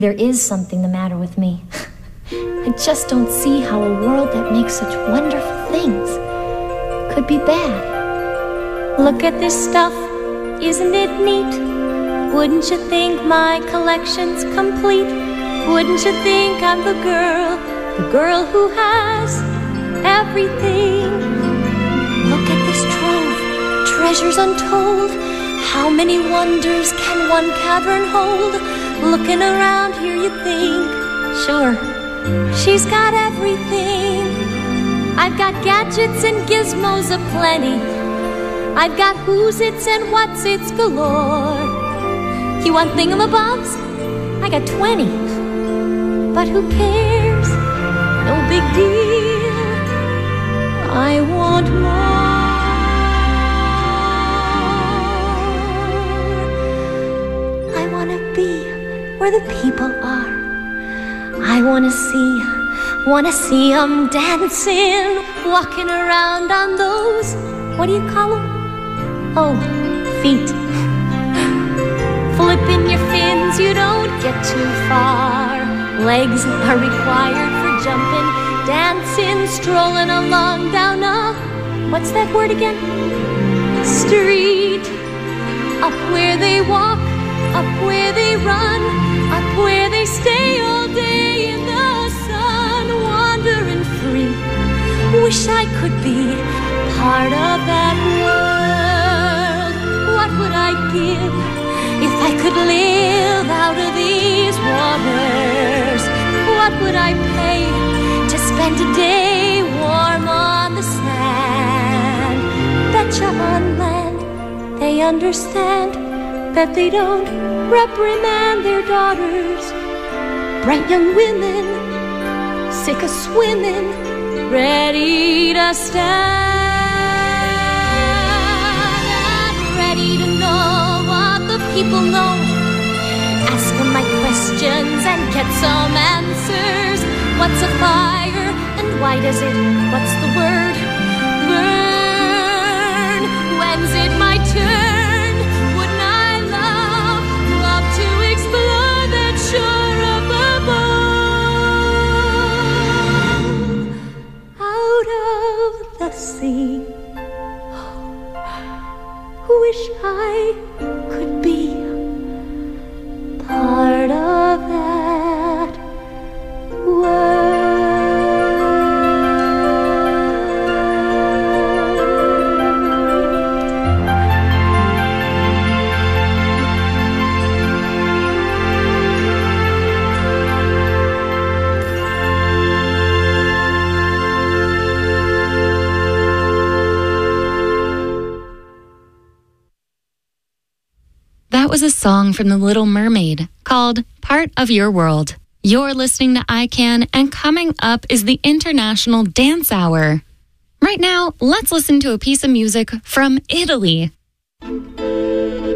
There is something the matter with me. I just don't see how a world that makes such wonderful things could be bad. Look at this stuff, isn't it neat? Wouldn't you think my collection's complete? Wouldn't you think I'm the girl who has everything? Look at this trove, treasures untold. How many wonders can one cavern hold? Looking around here you think, sure, she's got everything. I've got gadgets and gizmos aplenty. I've got who's-its and what's-its galore. You want thingamabobs? I got 20. But who cares? No big deal. I want more. I want to be where the people are. I want to see them dancing, walking around on those, what do you call them? Oh, feet. Flipping your fins, you don't get too far. Legs are required for jumping, dancing, strolling along down a, what's that word again? Street. Up where they walk, up where they run, up where they stay all day in the sun, wandering free. Wish I could be part of that world. What would I give if I could live out of these waters? What would I pay to spend a day warm on the sand? Betcha on land they understand that they don't reprimand their daughters. Bright young women, sick of swimming, ready to stand and ready to know what the people know. Ask them my questions and get some answers. What's a fire and why does it, what's the word, burn? When's it my turn? Wouldn't I love to explore that shore up above? Out of the sea, wish I could be part of that world. That was a song from The Little Mermaid called Part of Your World. You're listening to iCan, and coming up is the International Dance Hour. Right now, let's listen to a piece of music from Italy.